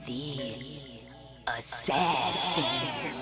The Assassin.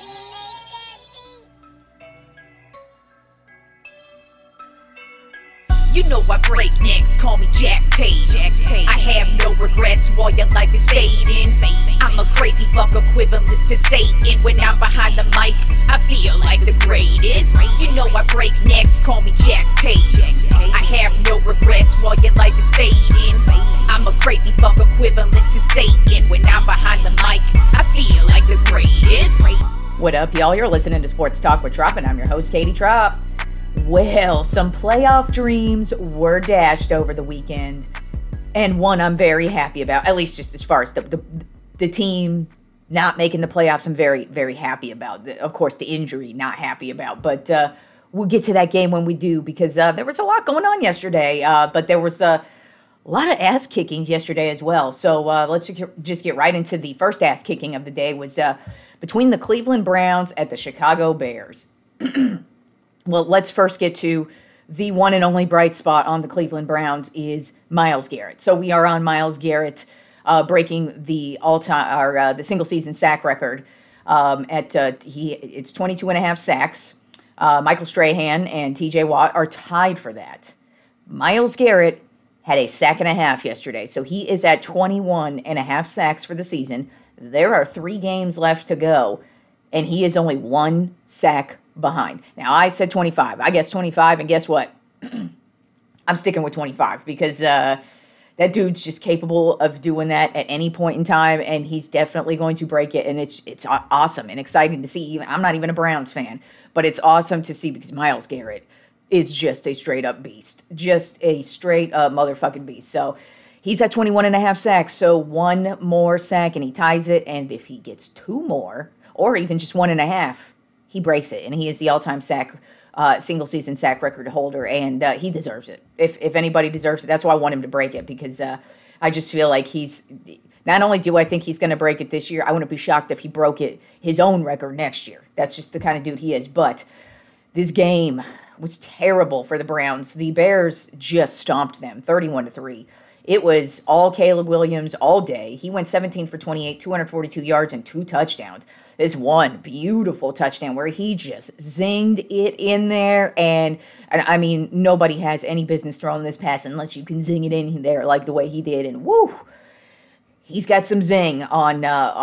You know I break necks, call me Jack Tate. I have no regrets while your life is fading. I'm a crazy fuck equivalent to Satan. When I'm behind the mic, I feel like the greatest. You know I break necks, call me Jack Tate. I have no regrets while your life is fading. I'm a crazy fuck equivalent to Satan. When I'm behind the mic, I feel like the greatest. What up, y'all? You're listening to Sports Talk with Trop, and I'm your host, Katie Trop. Well, some playoff dreams were dashed over the weekend, and one I'm very happy about, at least just as far as the team not making the playoffs. I'm very, very happy about. Of course, the injury, not happy about, but we'll get to that game when we do, because there was a lot going on yesterday, but there was a lot of ass kickings yesterday as well. So let's just get right into the first ass kicking of the day. Was between the Cleveland Browns at the Chicago Bears. Well, let's first get to the one and only bright spot on the Cleveland Browns is Myles Garrett. So we are on Myles Garrett breaking the all-time or the single season sack record. It's 22 and a half sacks. Michael Strahan and TJ Watt are tied for that. Myles Garrett had a sack and a half yesterday, so he is at 21 and a half sacks for the season. There are 3 games left to go, and he is only 1 sack behind. Now, I said 25. I guess 25, and guess what? I'm sticking with 25 because that dude's just capable of doing that at any point in time, and he's definitely going to break it, and it's awesome and exciting to see. I'm not even a Browns fan, but it's awesome to see because Myles Garrett is just a straight-up beast. Just a straight-up motherfucking beast. So he's at 21 and a half sacks, so 1 more sack, and he ties it, and if he gets 2 more, or even just 1.5, he breaks it, and he is the all-time sack, single-season sack record holder, and he deserves it. If anybody deserves it, that's why I want him to break it, because I just feel like he's, not only do I think he's going to break it this year, I wouldn't be shocked if he broke his own record next year. That's just the kind of dude he is, but this game was terrible for the Browns. The Bears just stomped them, 31-3. It was all Caleb Williams all day. He went 17 for 28, 242 yards, and 2 touchdowns. This one beautiful touchdown where he just zinged it in there. And I mean, nobody has any business throwing this pass unless you can zing it in there like the way he did. And woo, he's got some zing on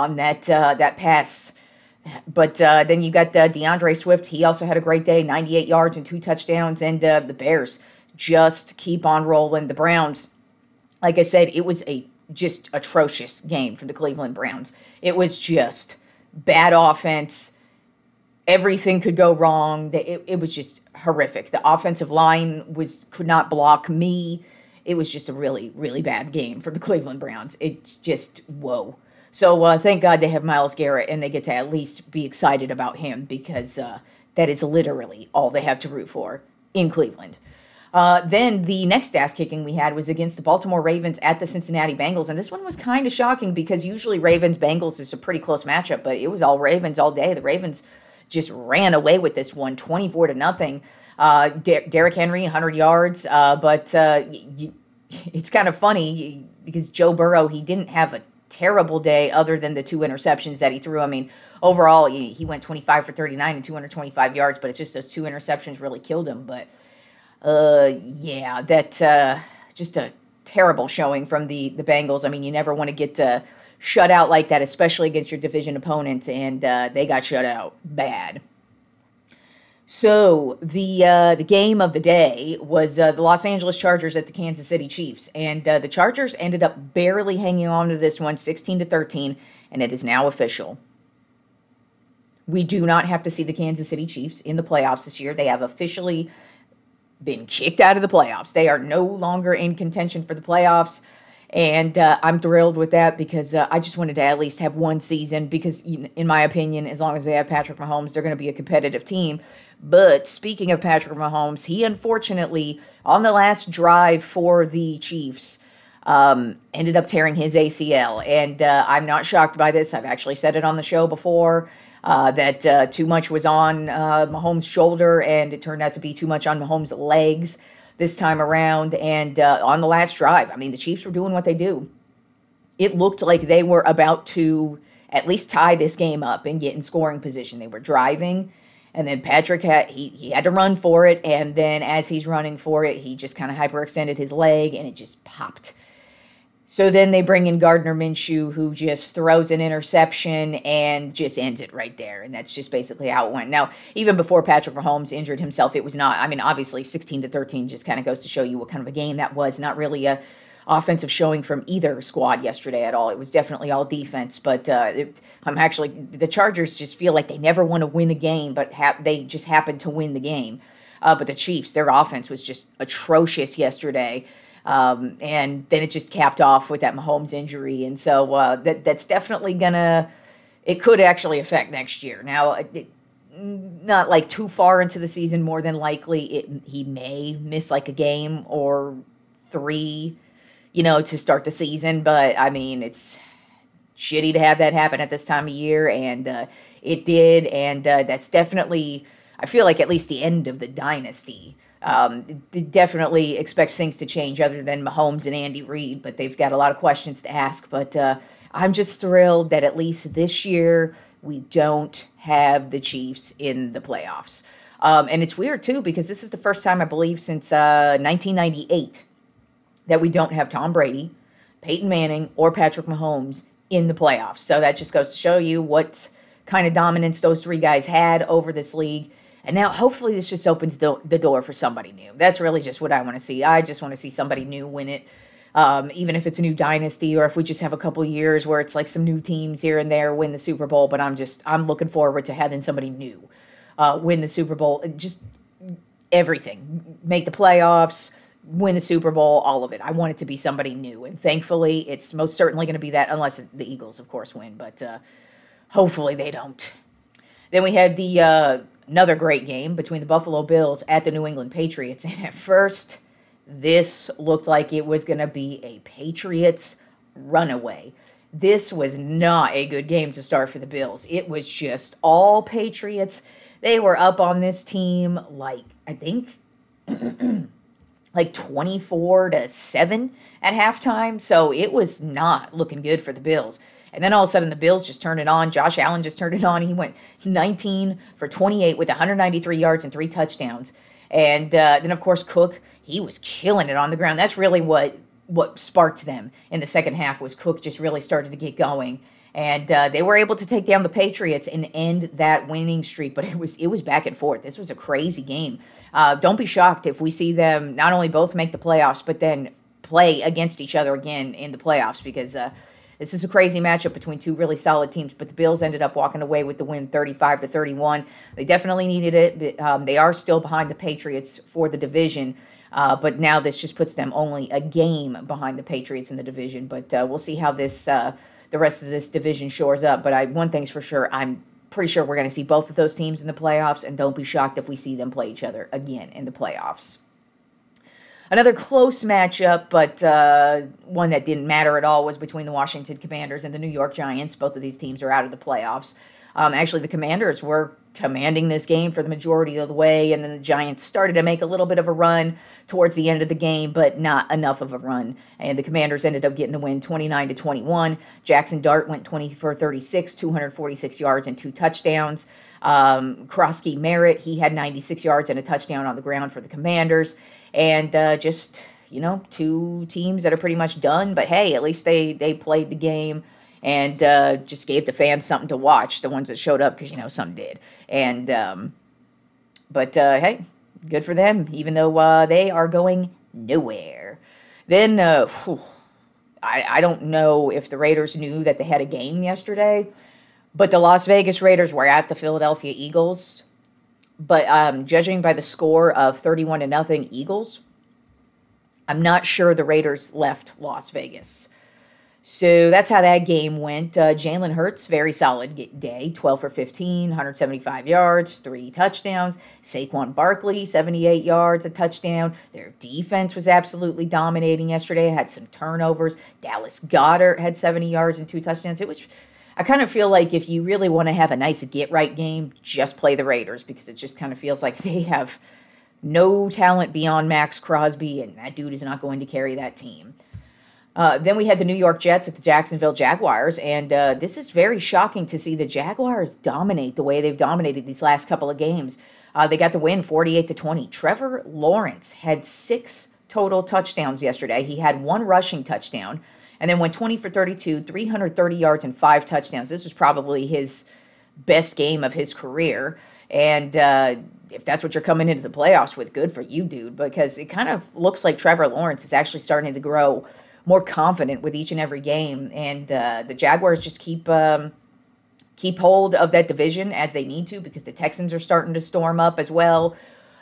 that pass. But then you got DeAndre Swift. He also had a great day, 98 yards and 2 touchdowns. And the Bears just keep on rolling. The Browns, like I said, it was a just atrocious game from the Cleveland Browns. It was just bad offense. Everything could go wrong. It was just horrific. The offensive line could not block me. It was just a really, really bad game for the Cleveland Browns. It's just, whoa. So thank God they have Myles Garrett, and they get to at least be excited about him, because that is literally all they have to root for in Cleveland. Then the next ass kicking we had was against the Baltimore Ravens at the Cincinnati Bengals. And this one was kind of shocking because usually Ravens-Bengals is a pretty close matchup, but it was all Ravens all day. The Ravens just ran away with this one, 24-0. Derrick Henry, 100 yards. But it's kind of funny because Joe Burrow, he didn't have a terrible day other than the 2 interceptions that he threw. I mean, overall, he went 25 for 39 and 225 yards, but it's just those 2 interceptions really killed him. But that just a terrible showing from the Bengals. I mean, you never want to get shut out like that, especially against your division opponents, and they got shut out bad. So the game of the day was the Los Angeles Chargers at the Kansas City Chiefs, and the Chargers ended up barely hanging on to this one, 16-13, and it is now official. We do not have to see the Kansas City Chiefs in the playoffs this year. They have officially been kicked out of the playoffs. They are no longer in contention for the playoffs, and I'm thrilled with that because I just wanted to at least have one season because, in my opinion, as long as they have Patrick Mahomes, they're going to be a competitive team. But speaking of Patrick Mahomes, he unfortunately, on the last drive for the Chiefs, ended up tearing his ACL, and I'm not shocked by this. I've actually said it on the show before. That too much was on Mahomes' shoulder, and it turned out to be too much on Mahomes' legs this time around. And on the last drive, I mean, the Chiefs were doing what they do. it looked like they were about to at least tie this game up and get in scoring position. They were driving, and then Patrick he had to run for it, and then as he's running for it, he just kind of hyperextended his leg, and it just popped. So then they bring in Gardner Minshew, who just throws an interception and just ends it right there. And that's just basically how it went. Now, even before Patrick Mahomes injured himself, it was not, I mean, obviously 16-13 just kind of goes to show you what kind of a game that was. Not really a offensive showing from either squad yesterday at all. It was definitely all defense. But the Chargers just feel like they never want to win a game, but they just happened to win the game. But the Chiefs, their offense was just atrocious yesterday. And then it just capped off with that Mahomes injury. And so that's definitely it could actually affect next year. Now, not like too far into the season, more than likely he may miss like a game or 3, to start the season. But I mean, it's shitty to have that happen at this time of year. And it did. And that's definitely, I feel like, at least the end of the dynasty. Definitely expect things to change other than Mahomes and Andy Reid, but they've got a lot of questions to ask. But I'm just thrilled that at least this year we don't have the Chiefs in the playoffs. And it's weird, too, because this is the first time, I believe, since 1998 that we don't have Tom Brady, Peyton Manning, or Patrick Mahomes in the playoffs. So that just goes to show you what kind of dominance those 3 guys had over this league. And now, hopefully, this just opens the door for somebody new. That's really just what I want to see. I just want to see somebody new win it, even if it's a new dynasty or if we just have a couple years where it's like some new teams here and there win the Super Bowl. But I'm looking forward to having somebody new win the Super Bowl. Just everything. Make the playoffs, win the Super Bowl, all of it. I want it to be somebody new. And thankfully, it's most certainly going to be that, unless the Eagles, of course, win. But hopefully they don't. Then we had another great game between the Buffalo Bills at the New England Patriots. And at first, this looked like it was going to be a Patriots runaway. This was not a good game to start for the Bills. It was just all Patriots. They were up on this team like 24-7 at halftime. So it was not looking good for the Bills. And then all of a sudden, the Bills just turned it on. Josh Allen just turned it on. He went 19 for 28 with 193 yards and 3 touchdowns. And then, of course, Cook, he was killing it on the ground. That's really what sparked them in the second half, was Cook just really started to get going. And they were able to take down the Patriots and end that winning streak. But it was back and forth. This was a crazy game. Don't be shocked if we see them not only both make the playoffs, but then play against each other again in the playoffs, because this is a crazy matchup between 2 really solid teams, but the Bills ended up walking away with the win 35-31. They definitely needed it. But, they are still behind the Patriots for the division, but now this just puts them only a game behind the Patriots in the division. But we'll see how the rest of this division shores up. But one thing's for sure, I'm pretty sure we're going to see both of those teams in the playoffs, and don't be shocked if we see them play each other again in the playoffs. Another close matchup, but one that didn't matter at all, was between the Washington Commanders and the New York Giants. Both of these teams are out of the playoffs. Actually, the Commanders were commanding this game for the majority of the way, and then the Giants started to make a little bit of a run towards the end of the game, but not enough of a run. And the Commanders ended up getting the win 29-21. Jackson Dart went 20 for 36, 246 yards and 2 touchdowns. Krosky Merritt, he had 96 yards and a touchdown on the ground for the Commanders. And just, 2 teams that are pretty much done. But hey, at least they played the game and just gave the fans something to watch, the ones that showed up, because, some did. And but hey, good for them, even though they are going nowhere. Then I don't know if the Raiders knew that they had a game yesterday, but the Las Vegas Raiders were at the Philadelphia Eagles. But judging by the score of 31-0 Eagles, I'm not sure the Raiders left Las Vegas. So that's how that game went. Jalen Hurts, very solid day, 12 for 15, 175 yards, 3 touchdowns. Saquon Barkley, 78 yards, a touchdown. Their defense was absolutely dominating yesterday. Had some turnovers. Dallas Goedert had 70 yards and 2 touchdowns. I kind of feel like if you really want to have a nice get-right game, just play the Raiders, because it just kind of feels like they have no talent beyond Max Crosby, and that dude is not going to carry that team. Then we had the New York Jets at the Jacksonville Jaguars, and this is very shocking to see the Jaguars dominate the way they've dominated these last couple of games. They got the win 48-20. Trevor Lawrence had 6 total touchdowns yesterday. He had 1 rushing touchdown, and then went 20 for 32, 330 yards, and 5 touchdowns. This was probably his best game of his career, and if that's what you're coming into the playoffs with, good for you, dude, because it kind of looks like Trevor Lawrence is actually starting to grow more confident with each and every game, and the Jaguars just keep hold of that division as they need to, because the Texans are starting to storm up as well.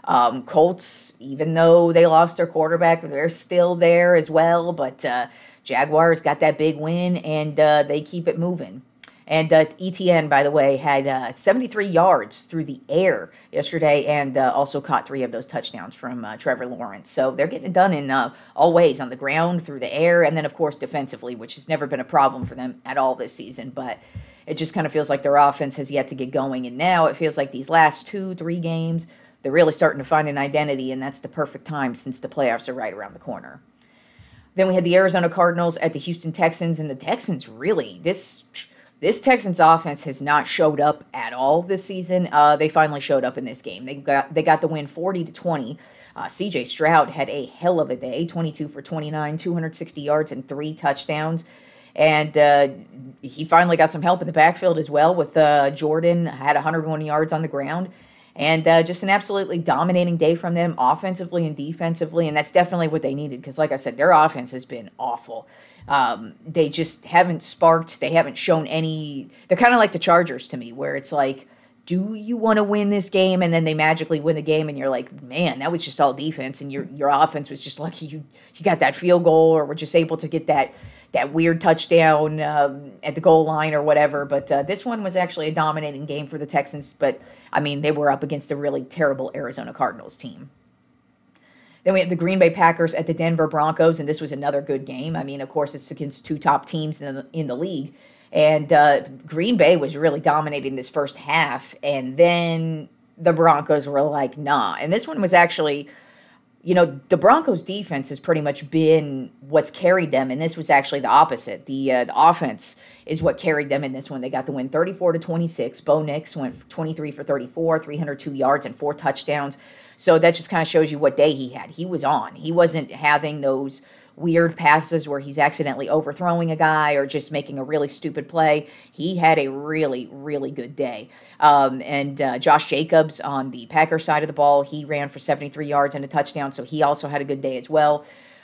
Colts, even though they lost their quarterback, they're still there as well, but Jaguars got that big win, and they keep it moving. And ETN, by the way, had 73 yards through the air yesterday, and also caught 3 of those touchdowns from Trevor Lawrence. So they're getting it done in all ways, on the ground, through the air, and then, of course, defensively, which has never been a problem for them at all this season. But it just kind of feels like their offense has yet to get going. And now it feels like these last 2-3 games, they're really starting to find an identity, and that's the perfect time since the playoffs are right around the corner. Then we had the Arizona Cardinals at the Houston Texans, and the Texans really, this Texans offense has not showed up at all this season. They finally showed up in this game. They got the win 40-20. C.J. Stroud had a hell of a day, 22 for 29, 260 yards, and 3 touchdowns. And he finally got some help in the backfield as well, with Jordan had 101 yards on the ground. And just an absolutely dominating day from them, offensively and defensively. And that's definitely what they needed, because, like I said, their offense has been awful. They just haven't sparked. They haven't shown any. They're kind of like the Chargers to me, where it's like, do you want to win this game? And then they magically win the game, and you're like, man, that was just all defense, and your offense was just lucky you got that field goal, or were just able to get that weird touchdown at the goal line or whatever. But this one was actually a dominating game for the Texans. But, I mean, they were up against a really terrible Arizona Cardinals team. Then we had the Green Bay Packers at the Denver Broncos, and this was another good game. I mean, of course, it's against 2 top teams in the league. And Green Bay was really dominating this first half, and then the Broncos were like, nah. And this one was actually, the Broncos' defense has pretty much been what's carried them, and this was actually the opposite. The offense is what carried them in this one. They got the win 34-26. Bo Nix went 23 for 34, 302 yards, and 4 touchdowns. So that just kind of shows you what day he had. He was on. He wasn't having those weird passes where he's accidentally overthrowing a guy or just making a really stupid play. He had a really, really good day. And Josh Jacobs on the Packers side of the ball, he ran for 73 yards and a touchdown, so he also had a good day as well.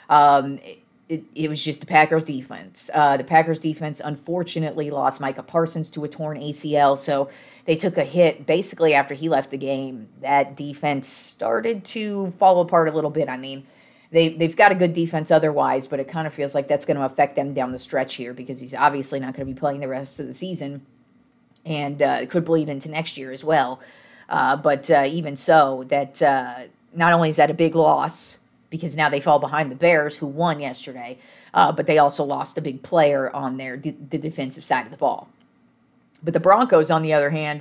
It was just the Packers defense. The Packers defense unfortunately lost Micah Parsons to a torn ACL, so they took a hit basically after he left the game. That defense started to fall apart a little bit. I mean, they've got a good defense otherwise, but it kind of feels like that's going to affect them down the stretch here, because he's obviously not going to be playing the rest of the season, and it could bleed into next year as well. But even so, that not only is that a big loss, because now they fall behind the Bears, who won yesterday, but they also lost a big player on the defensive side of the ball. But the Broncos, on the other hand,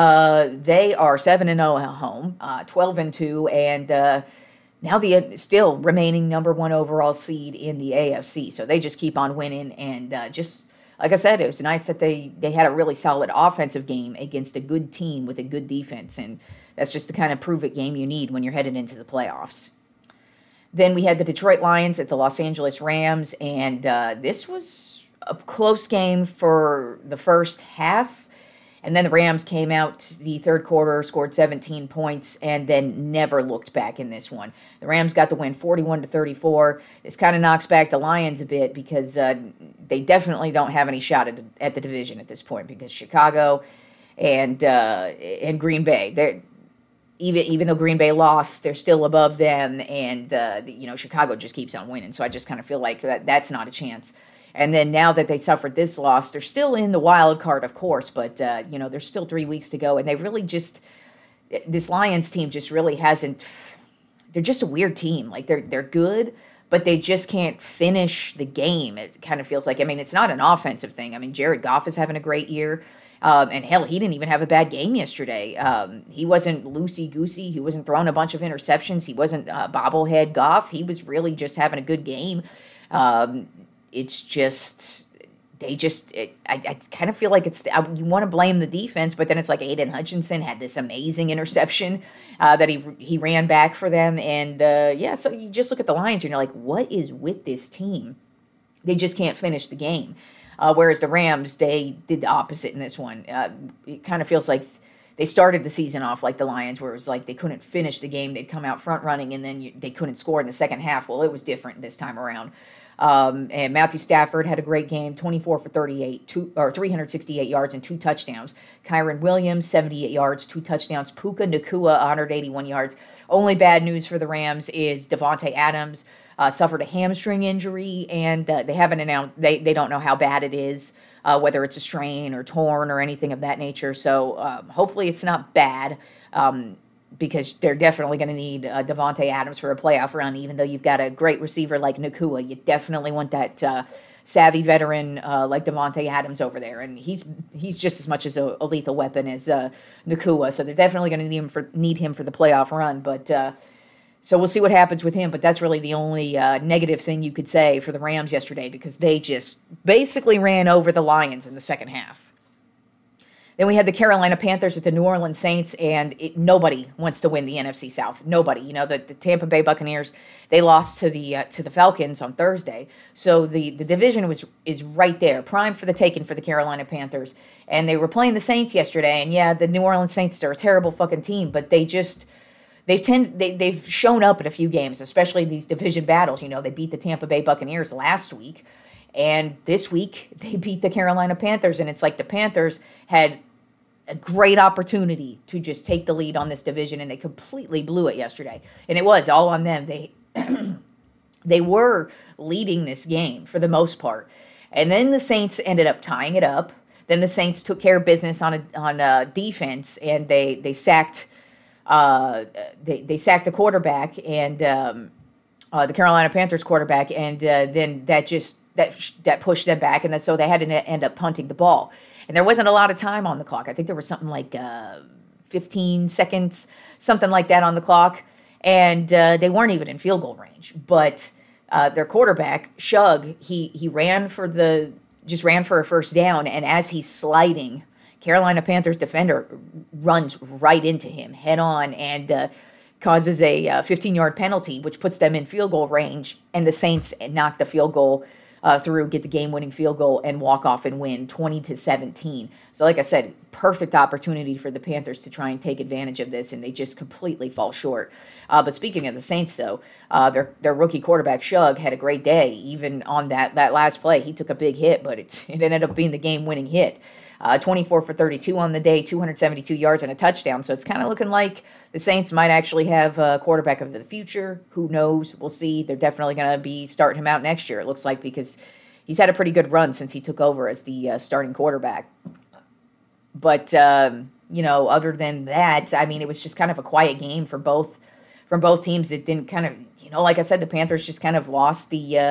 they are 7-0 at home, 12-2, and now the still remaining number 1 overall seed in the AFC. So they just keep on winning, and just like I said, it was nice that they had a really solid offensive game against a good team with a good defense, and that's just the kind of prove-it game you need when you're headed into the playoffs. Then we had the Detroit Lions at the Los Angeles Rams, and this was a close game for the first half. And then the Rams came out the third quarter, scored 17 points, and then never looked back in this one. The Rams got the win 41-34. This kind of knocks back the Lions a bit, because they definitely don't have any shot at the division at this point, because Chicago and Green Bay, even though Green Bay lost, they're still above them, and Chicago just keeps on winning. So I just kind of feel like that's not a chance. And then now that they suffered this loss, they're still in the wild card, of course, but, there's still 3 weeks to go. And they really this Lions team just really hasn't, they're just a weird team. Like, they're good, but they just can't finish the game. It kind of feels like, I mean, it's not an offensive thing. I mean, Jared Goff is having a great year. And hell, he didn't even have a bad game yesterday. He wasn't loosey-goosey. He wasn't throwing a bunch of interceptions. He wasn't bobblehead Goff. He was really just having a good game. it's just I kind of feel like you want to blame the defense, but then it's like Aiden Hutchinson had this amazing interception that he ran back for them, and so you just look at the Lions and you're like, what is with this team? They just can't finish the game. Whereas the Rams, they did the opposite in this one. It kind of feels like they started the season off like the Lions, where it was like they couldn't finish the game. They'd come out front running, and then they couldn't score in the second half. Well, it was different this time around. And Matthew Stafford had a great game, 24 for 38, 368 yards and 2 touchdowns. Kyren Williams, 78 yards, 2 touchdowns. Puka Nacua, 181 yards. Only bad news for the Rams is Davante Adams suffered a hamstring injury, and they haven't announced, they don't know how bad it is, whether it's a strain or torn or anything of that nature. So hopefully it's not bad. Because they're definitely going to need Davante Adams for a playoff run, even though you've got a great receiver like Nacua. You definitely want that savvy veteran like Davante Adams over there, and he's just as much as a lethal weapon as Nacua. So they're definitely going to need him for the playoff run. But so we'll see what happens with him. But that's really the only negative thing you could say for the Rams yesterday, because they just basically ran over the Lions in the second half. Then we had the Carolina Panthers at the New Orleans Saints, and nobody wants to win the NFC South. Nobody. You know, the Tampa Bay Buccaneers, they lost to the Falcons on Thursday. So the division is right there, prime for the taking for the Carolina Panthers. And they were playing the Saints yesterday, and yeah, the New Orleans Saints are a terrible fucking team, but they've shown up in a few games, especially these division battles. You know, they beat the Tampa Bay Buccaneers last week, and this week they beat the Carolina Panthers, and it's like the Panthers had a great opportunity to just take the lead on this division, and they completely blew it yesterday. And it was all on them. They were leading this game for the most part. And then the Saints ended up tying it up. Then the Saints took care of business on defense, and they sacked the quarterback, and the Carolina Panthers quarterback, and then that pushed them back, and so they had to end up punting the ball. And there wasn't a lot of time on the clock. I think there was something like 15 seconds, something like that on the clock. And they weren't even in field goal range. But their quarterback, Shug, he ran for a first down. And as he's sliding, Carolina Panthers defender runs right into him head on and causes a 15-yard penalty, which puts them in field goal range. And the Saints knock the field goal through, get the game-winning field goal, and walk off and win 20-17. So like I said, perfect opportunity for the Panthers to try and take advantage of this, and they just completely fall short. But speaking of the Saints, though, their rookie quarterback, Shug, had a great day. Even on that last play, he took a big hit, but it ended up being the game-winning hit. 24 for 32 on the day, 272 yards and a touchdown. So it's kind of looking like the Saints might actually have a quarterback of the future. Who knows? We'll see. They're definitely going to be starting him out next year, it looks like, because he's had a pretty good run since he took over as the starting quarterback. But, other than that, I mean, it was just kind of a quiet game from both teams. It didn't kind of, like I said, the Panthers just kind of lost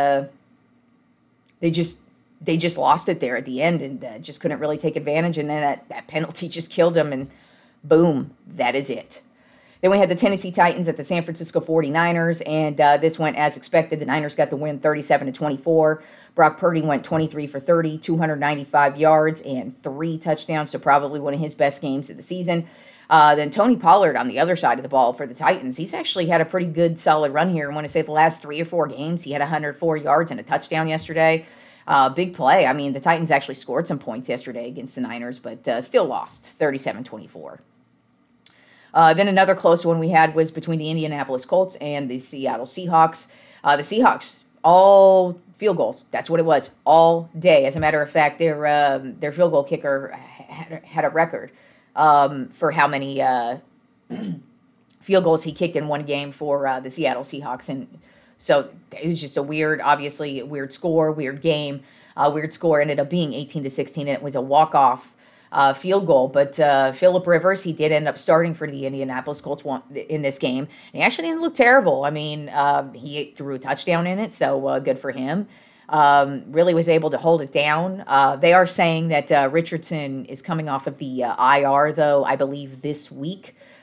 they just lost it there at the end and just couldn't really take advantage. And then that penalty just killed them, and boom, that is it. Then we had the Tennessee Titans at the San Francisco 49ers, and this went as expected. The Niners got the win 37-24. Brock Purdy went 23 for 30, 295 yards, and 3 touchdowns, so probably one of his best games of the season. Then Tony Pollard on the other side of the ball for the Titans. He's actually had a pretty good, solid run here. I want to say the last 3 or 4 games, he had 104 yards and a touchdown yesterday. Big play. I mean, the Titans actually scored some points yesterday against the Niners, but still lost 37-24. Then another close one we had was between the Indianapolis Colts and the Seattle Seahawks. The Seahawks, all field goals. That's what it was, all day. As a matter of fact, their field goal kicker had a record for how many field goals he kicked in one game for the Seattle Seahawks. And so it was just obviously a weird score, weird game. Weird score ended up being 18-16, and it was a walk-off field goal. But Phillip Rivers, he did end up starting for the Indianapolis Colts in this game. And he actually didn't look terrible. I mean, he threw a touchdown in it, so good for him. Really was able to hold it down. They are saying that Richardson is coming off of the IR, though, I believe this week.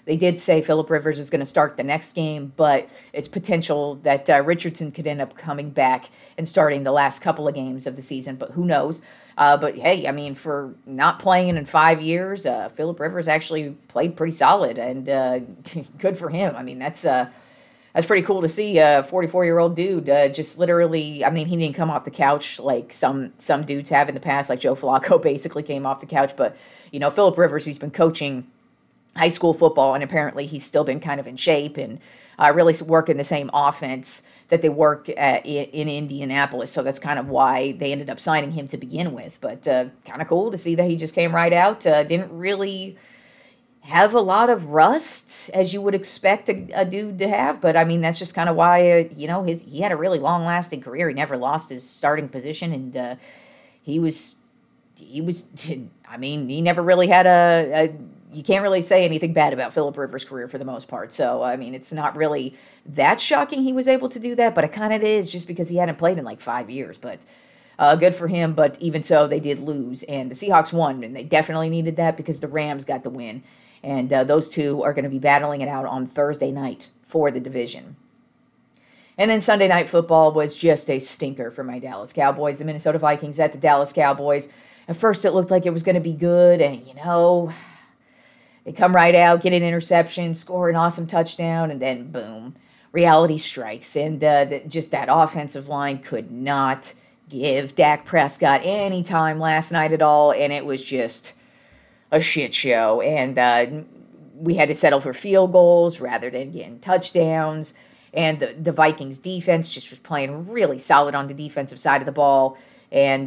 They did say Phillip Rivers is going to start the next game, but it's potential that Richardson could end up coming back and starting the last couple of games of the season, but who knows? But hey, I mean, for not playing in 5 years, Phillip Rivers actually played pretty solid, and good for him. I mean, that's pretty cool to see a 44-year-old dude just literally, I mean, he didn't come off the couch like some dudes have in the past, like Joe Flacco basically came off the couch. But, Phillip Rivers, he's been coaching high school football, and apparently he's still been kind of in shape and really working the same offense that they work in Indianapolis. So that's kind of why they ended up signing him to begin with. But kind of cool to see that he just came right out. Didn't really have a lot of rust, as you would expect a dude to have. But, I mean, that's just kind of why, he had a really long-lasting career. He never lost his starting position, and he never really had you can't really say anything bad about Phillip Rivers' career for the most part. So, I mean, it's not really that shocking he was able to do that, but it kind of is just because he hadn't played in like 5 years. But good for him, but even so, they did lose. And the Seahawks won, and they definitely needed that because the Rams got the win. And those two are going to be battling it out on Thursday night for the division. And then Sunday Night Football was just a stinker for my Dallas Cowboys. The Minnesota Vikings at the Dallas Cowboys. At first, it looked like it was going to be good, and, they come right out, get an interception, score an awesome touchdown, and then boom, reality strikes. And just that offensive line could not give Dak Prescott any time last night at all, and it was just a shit show. And we had to settle for field goals rather than getting touchdowns. And the Vikings defense just was playing really solid on the defensive side of the ball. And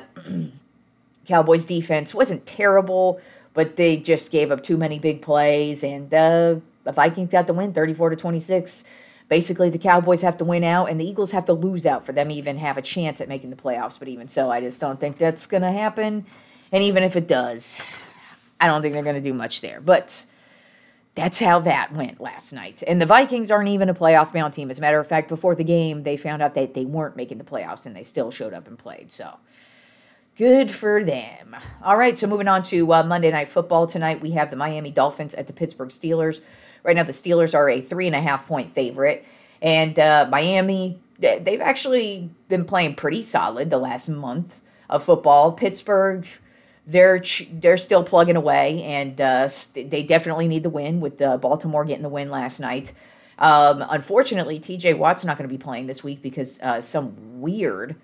Cowboys defense wasn't terrible, but they just gave up too many big plays, and the Vikings got the win, 34-26. Basically, the Cowboys have to win out, and the Eagles have to lose out for them to even have a chance at making the playoffs. But even so, I just don't think that's going to happen. And even if it does, I don't think they're going to do much there. But that's how that went last night. And the Vikings aren't even a playoff-bound team. As a matter of fact, before the game, they found out that they weren't making the playoffs, and they still showed up and played. So good for them. All right, so moving on to Monday Night Football tonight, we have the Miami Dolphins at the Pittsburgh Steelers. Right now, the Steelers are a 3.5-point favorite. And Miami, they've actually been playing pretty solid the last month of football. Pittsburgh, they're still plugging away, and they definitely need the win with Baltimore getting the win last night. Unfortunately, TJ Watt's not going to be playing this week because some weird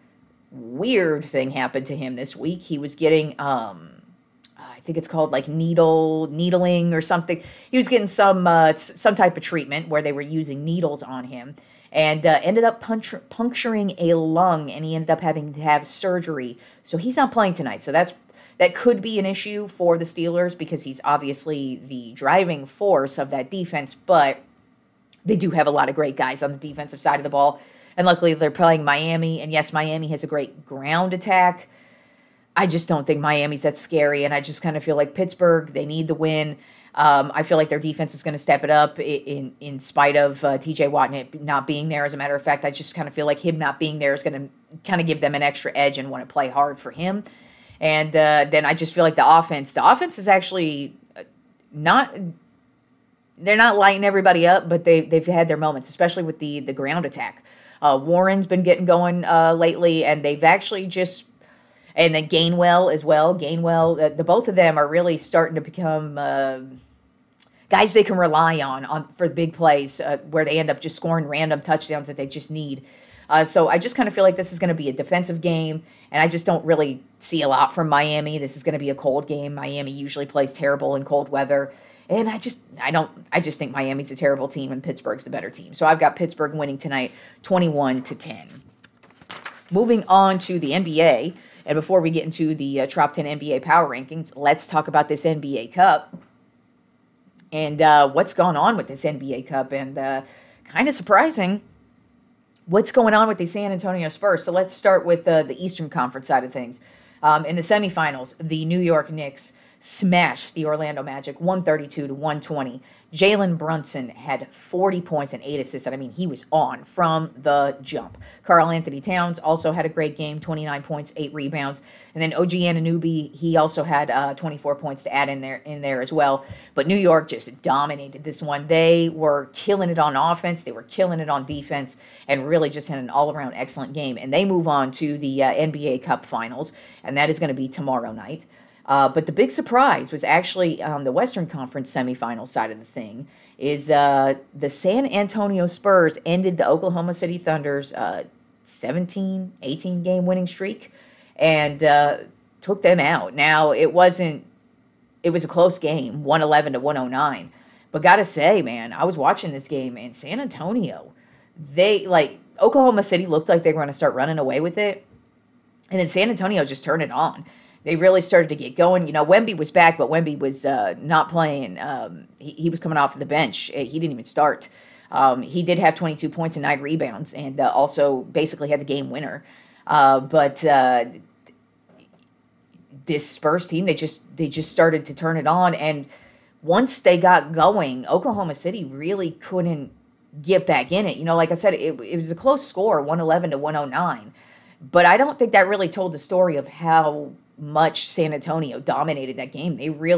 thing happened to him this week. He was getting, I think it's called like needling or something. He was getting some type of treatment where they were using needles on him, and ended up puncturing a lung, and he ended up having to have surgery. So he's not playing tonight. So that could be an issue for the Steelers because he's obviously the driving force of that defense, but they do have a lot of great guys on the defensive side of the ball. And luckily, they're playing Miami. And yes, Miami has a great ground attack. I just don't think Miami's that scary. And I just kind of feel like Pittsburgh, they need the win. I feel like their defense is going to step it up in spite of T.J. Watt not being there. As a matter of fact, I just kind of feel like him not being there is going to kind of give them an extra edge and want to play hard for him. And then I just feel like the offense is actually not... They're not lighting everybody up, but they've had their moments, especially with the ground attack. Warren's been getting going lately, and they've actually just, and then Gainwell as well. Gainwell, the both of them are really starting to become guys they can rely on for the big plays where they end up just scoring random touchdowns that they just need. So I just kind of feel like this is going to be a defensive game, and I just don't really see a lot from Miami. This is going to be a cold game. Miami usually plays terrible in cold weather. And I just think Miami's a terrible team and Pittsburgh's the better team. So I've got Pittsburgh winning tonight 21-10. Moving on to the NBA, and before we get into the top 10 NBA power rankings, let's talk about this NBA Cup and what's going on with this NBA Cup. And kind of surprising what's going on with the San Antonio Spurs. So let's start with the Eastern Conference side of things. In the semifinals, the New York Knicks smashed the Orlando Magic 132-120. Jalen Brunson had 40 points and 8 assists. And I mean, he was on from the jump. Karl-Anthony Towns also had a great game, 29 points, 8 rebounds. And then OG Anunoby, he also had 24 points to add in there as well. But New York just dominated this one. They were killing it on offense. They were killing it on defense and really just had an all-around excellent game. And they move on to the NBA Cup Finals, and that is going to be tomorrow night. But the big surprise was actually on the Western Conference semifinal side of the thing is the San Antonio Spurs ended the Oklahoma City Thunder's 17, 18-game winning streak and took them out. Now, it was a close game, 111-109. But got to say, man, I was watching this game, and San Antonio, Oklahoma City looked like they were going to start running away with it. And then San Antonio just turned it on. They really started to get going. You know, Wemby was back, but Wemby was not playing. He was coming off the bench. He didn't even start. He did have 22 points and 9 rebounds and also basically had the game winner. But this Spurs team, they just started to turn it on. And once they got going, Oklahoma City really couldn't get back in it. You know, like I said, it was a close score, 111-109. But I don't think that really told the story of how much San Antonio dominated that game.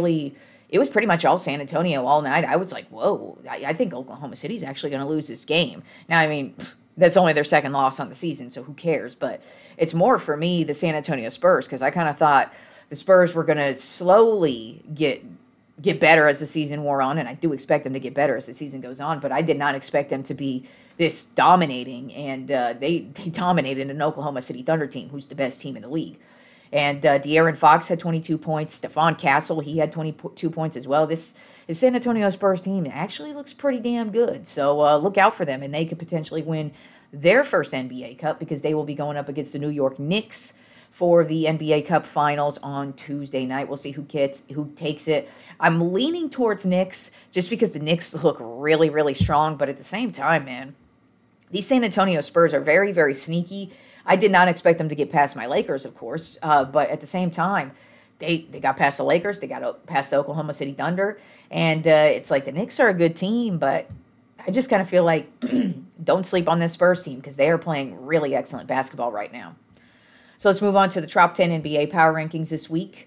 It was pretty much all San Antonio all night. I was like, whoa, I think Oklahoma City's actually going to lose this game. Now, I mean, that's only their second loss on the season, so who cares? But it's more for me, the San Antonio Spurs, because I kind of thought the Spurs were going to slowly get better as the season wore on, and I do expect them to get better as the season goes on, but I did not expect them to be this dominating, and they dominated an Oklahoma City Thunder team, who's the best team in the league. And De'Aaron Fox had 22 points. Stephon Castle, he had 22 points as well. This San Antonio Spurs team actually looks pretty damn good. So look out for them, and they could potentially win their first NBA Cup because they will be going up against the New York Knicks for the NBA Cup Finals on Tuesday night. We'll see who takes it. I'm leaning towards Knicks just because the Knicks look really, really strong. But at the same time, man, these San Antonio Spurs are very, very sneaky. I did not expect them to get past my Lakers, of course, but at the same time, they got past the Lakers, they got past the Oklahoma City Thunder, and it's like the Knicks are a good team, but I just kind of feel like don't sleep on this Spurs team because they are playing really excellent basketball right now. So let's move on to the top 10 NBA power rankings this week.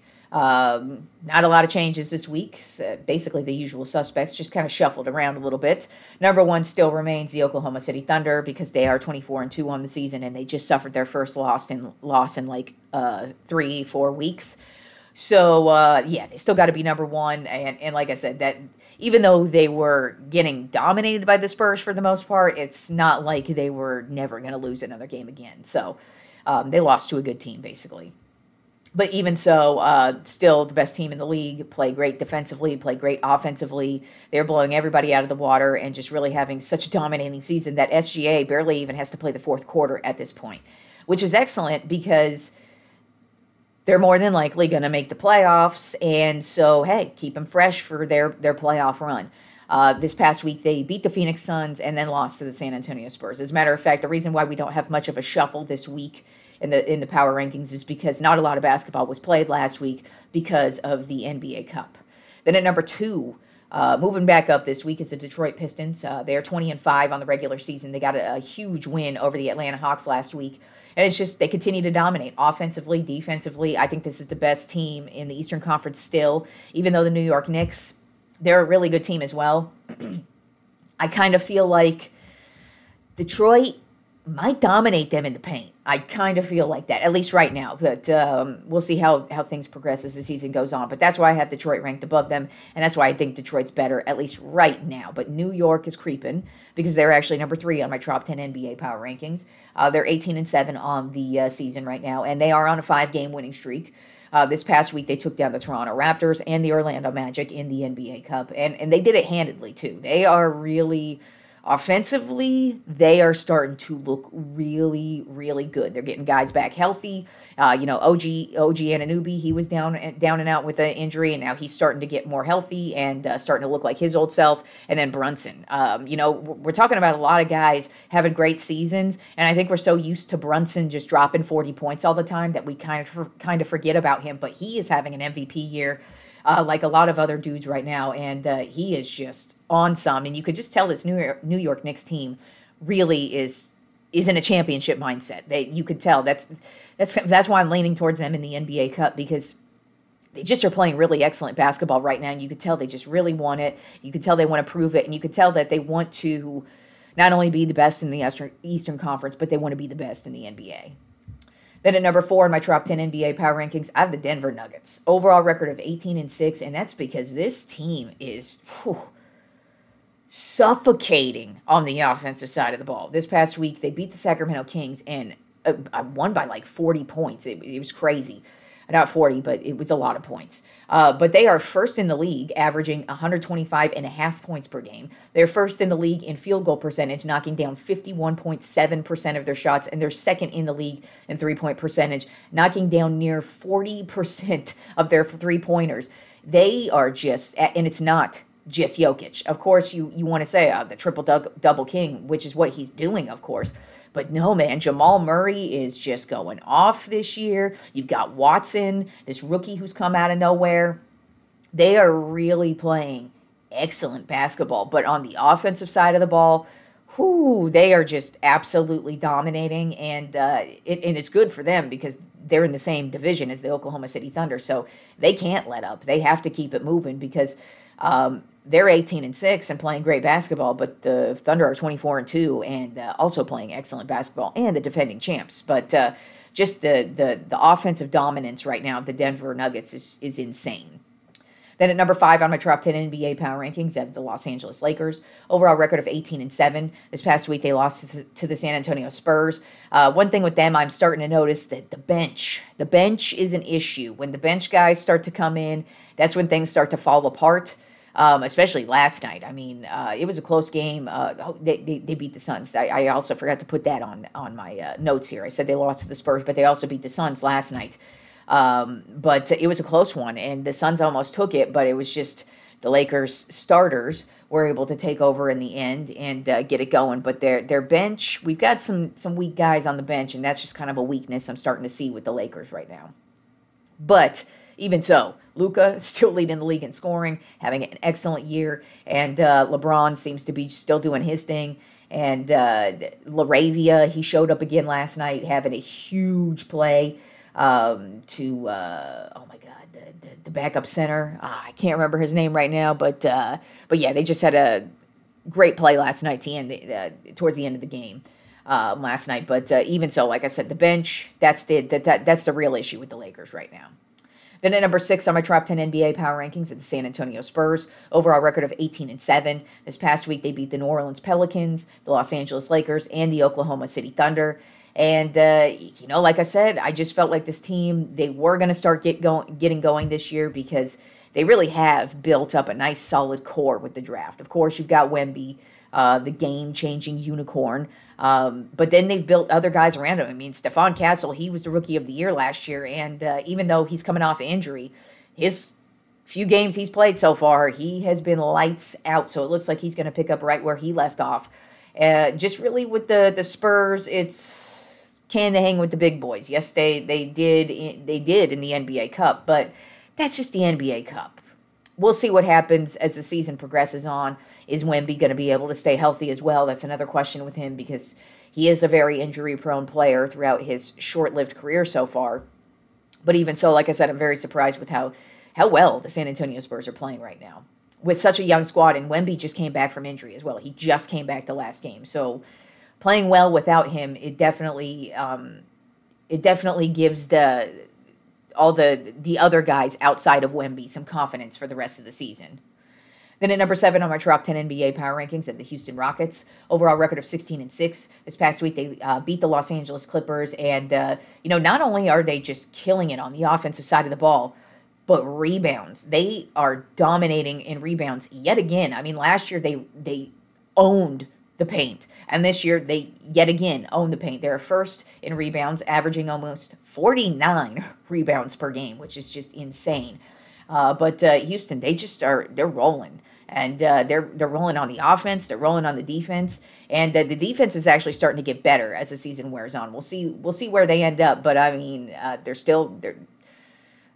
Not a lot of changes this week. So basically, the usual suspects just kind of shuffled around a little bit. Number 1 still remains the Oklahoma City Thunder because they are 24-2 on the season, and they just suffered their first loss in like 3-4 weeks. So they still got to be number 1. And like I said, that even though they were getting dominated by the Spurs for the most part, it's not like they were never going to lose another game again. So they lost to a good team, basically. But even so, still the best team in the league, play great defensively, play great offensively. They're blowing everybody out of the water and just really having such a dominating season that SGA barely even has to play the fourth quarter at this point, which is excellent because they're more than likely going to make the playoffs. And so, hey, keep them fresh for their playoff run. This past week, they beat the Phoenix Suns and then lost to the San Antonio Spurs. As a matter of fact, the reason why we don't have much of a shuffle this week in the power rankings is because not a lot of basketball was played last week because of the NBA Cup. Then at number 2, moving back up this week is the Detroit Pistons. They are 20-5 on the regular season. They got a huge win over the Atlanta Hawks last week. And it's just they continue to dominate offensively, defensively. I think this is the best team in the Eastern Conference still, even though the New York Knicks, they're a really good team as well. I kind of feel like Detroit might dominate them in the paint. I kind of feel like that, at least right now. But we'll see how things progress as the season goes on. But that's why I have Detroit ranked above them, and that's why I think Detroit's better, at least right now. But New York is creeping because they're actually number 3 on my top 10 NBA power rankings. They're 18-7 on the season right now, and they are on a 5-game winning streak. This past week, they took down the Toronto Raptors and the Orlando Magic in the NBA Cup, and they did it handedly, too. They are really... Offensively, they are starting to look really, really good. They're getting guys back healthy. OG Anunoby, he was down and out with an injury, and now he's starting to get more healthy and starting to look like his old self. And then Brunson. We're talking about a lot of guys having great seasons, and I think we're so used to Brunson just dropping 40 points all the time that we kind of forget about him. But he is having an MVP year. like a lot of other dudes right now. And he is just on some. And you could just tell this New York Knicks team really is in a championship mindset. You could tell that's why I'm leaning towards them in the NBA Cup, because they just are playing really excellent basketball right now. And you could tell they just really want it. You could tell they want to prove it. And you could tell that they want to not only be the best in the Eastern Conference, but they want to be the best in the NBA. Then at number 4 in my top 10 NBA power rankings, I have the Denver Nuggets. Overall record of 18-6, and that's because this team is suffocating on the offensive side of the ball. This past week, they beat the Sacramento Kings and won by like 40 points. It was crazy. Not 40, but it was a lot of points. But they are first in the league, averaging 125.5 points per game. They're first in the league in field goal percentage, knocking down 51.7% of their shots, and they're second in the league in three-point percentage, knocking down near 40% of their three-pointers. They are just, and it's not just Jokic. Of course, you want to say the triple-double king, which is what he's doing, of course. But no, man, Jamal Murray is just going off this year. You've got Watson, this rookie who's come out of nowhere. They are really playing excellent basketball. But on the offensive side of the ball, they are just absolutely dominating. And it's good for them because they're in the same division as the Oklahoma City Thunder. So they can't let up. They have to keep it moving because they're 18-6 and playing great basketball, but the Thunder are 24-2 and also playing excellent basketball, and the defending champs. But just the offensive dominance right now of the Denver Nuggets is insane. Then at number 5 on my top 10 NBA power rankings, I have the Los Angeles Lakers. Overall record of 18-7. This past week, they lost to the San Antonio Spurs. One thing with them, I'm starting to notice that the bench is an issue. When the bench guys start to come in, that's when things start to fall apart. Especially last night. I mean, it was a close game. They beat the Suns. I also forgot to put that on my notes here. I said they lost to the Spurs, but they also beat the Suns last night. But it was a close one, and the Suns almost took it, but it was just the Lakers starters were able to take over in the end and get it going. But their bench, we've got some weak guys on the bench, and that's just kind of a weakness I'm starting to see with the Lakers right now. But even so, Luka still leading the league in scoring, having an excellent year, and LeBron seems to be still doing his thing. And LaRavia, he showed up again last night, having a huge play the backup center. I can't remember his name right now, but yeah, they just had a great play last night towards the end of the game last night. But even so, like I said, the bench, that's the real issue with the Lakers right now. Then at number 6 on my top 10 NBA power rankings at the San Antonio Spurs. Overall record of 18-7. This past week, they beat the New Orleans Pelicans, the Los Angeles Lakers, and the Oklahoma City Thunder. And, like I said, I just felt like this team, they were going to start getting going this year because they really have built up a nice solid core with the draft. Of course, you've got Wemby, the game-changing unicorn. But then they've built other guys around him. I mean, Stephon Castle, he was the Rookie of the Year last year, and even though he's coming off injury, his few games he's played so far, he has been lights out. So it looks like he's going to pick up right where he left off. Just really with the Spurs, it's can they hang with the big boys? Yes, they did in the NBA Cup, but that's just the NBA Cup. We'll see what happens as the season progresses on. Is Wemby going to be able to stay healthy as well? That's another question with him because he is a very injury-prone player throughout his short-lived career so far. But even so, like I said, I'm very surprised with how well the San Antonio Spurs are playing right now. With such a young squad, and Wemby just came back from injury as well. He just came back the last game. So playing well without him, it definitely gives all the other guys outside of Wemby some confidence for the rest of the season. Then at number 7 on my top 10 NBA power rankings at the Houston Rockets. Overall record of 16-6. This past week they beat the Los Angeles Clippers, and not only are they just killing it on the offensive side of the ball, but rebounds. They are dominating in rebounds yet again. I mean, last year they owned the paint, and this year they yet again own the paint. They're first in rebounds, averaging almost 49 rebounds per game, which is just insane. But Houston, they're rolling, and they're rolling on the offense, they're rolling on the defense, and the defense is actually starting to get better as the season wears on. We'll see where they end up, but I mean, they're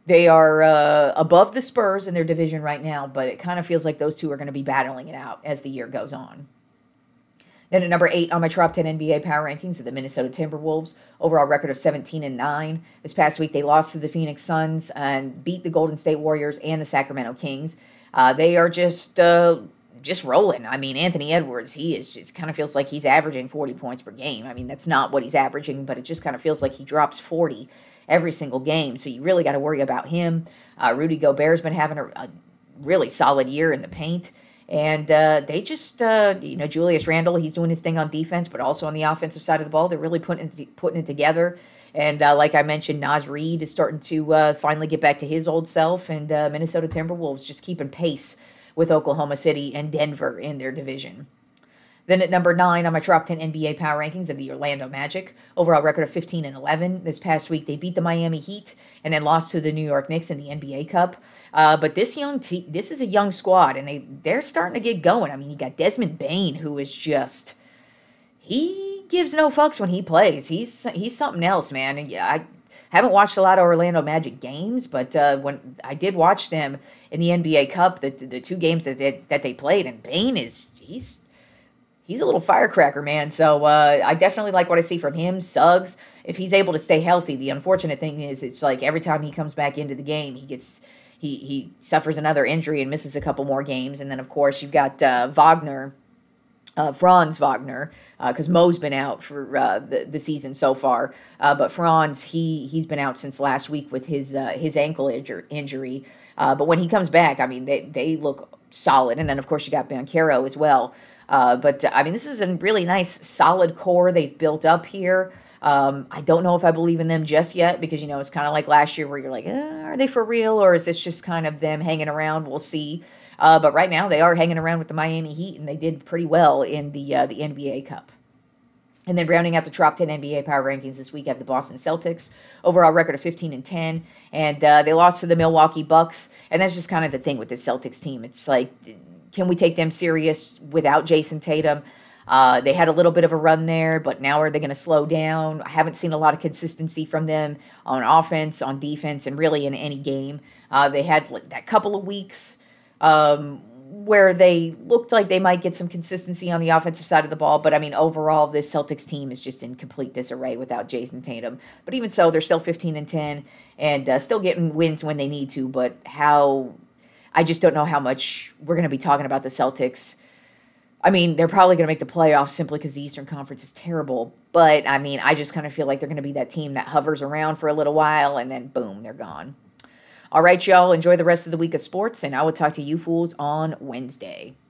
They are above the Spurs in their division right now, but it kind of feels like those two are going to be battling it out as the year goes on. Then at number 8 on my top 10 NBA power rankings are the Minnesota Timberwolves. Overall record of 17-9. This past week they lost to the Phoenix Suns and beat the Golden State Warriors and the Sacramento Kings. They are just rolling. I mean, Anthony Edwards, he is just kind of feels like he's averaging 40 points per game. I mean, that's not what he's averaging, but it just kind of feels like he drops 40 every single game. So you really got to worry about him. Rudy Gobert's been having a really solid year in the paint. And they just, Julius Randle, he's doing his thing on defense, but also on the offensive side of the ball. They're really putting it together. And like I mentioned, Naz Reid is starting to finally get back to his old self. And Minnesota Timberwolves just keeping pace with Oklahoma City and Denver in their division. Then at number 9 on my top 10 NBA power rankings of the Orlando Magic. Overall record of 15-11. This past week, they beat the Miami Heat and then lost to the New York Knicks in the NBA Cup. But this is a young squad, and they're starting to get going. I mean, you got Desmond Bane, who is just, he gives no fucks when he plays. He's something else, man. And yeah, I haven't watched a lot of Orlando Magic games, but when I did watch them in the NBA Cup, the two games that they played, and Bane he's a little firecracker, man. So I definitely like what I see from him. Suggs, if he's able to stay healthy, the unfortunate thing is it's like every time he comes back into the game, he suffers another injury and misses a couple more games. And then, of course, you've got Franz Wagner, because Mo's been out for the season so far. But Franz, he's been out since last week with his ankle injury. But when he comes back, I mean, they look solid. And then, of course, you got Banchero as well. But I mean, this is a really nice, solid core they've built up here. I don't know if I believe in them just yet because, it's kind of like last year where you're like, are they for real? Or is this just kind of them hanging around? We'll see. But right now they are hanging around with the Miami Heat, and they did pretty well in the NBA Cup. And then rounding out the top 10 NBA power rankings this week, I have the Boston Celtics. Overall record of 15-10. And they lost to the Milwaukee Bucks. And that's just kind of the thing with this Celtics team. It's like, can we take them serious without Jason Tatum? They had a little bit of a run there, but now are they going to slow down? I haven't seen a lot of consistency from them on offense, on defense, and really in any game. They had that couple of weeks where they looked like they might get some consistency on the offensive side of the ball. But, I mean, overall, this Celtics team is just in complete disarray without Jason Tatum. But even so, they're still 15-10 and still getting wins when they need to. But I just don't know how much we're going to be talking about the Celtics. I mean, they're probably going to make the playoffs simply because the Eastern Conference is terrible. But, I mean, I just kind of feel like they're going to be that team that hovers around for a little while and then, boom, they're gone. All right, y'all, enjoy the rest of the week of sports, and I will talk to you fools on Wednesday.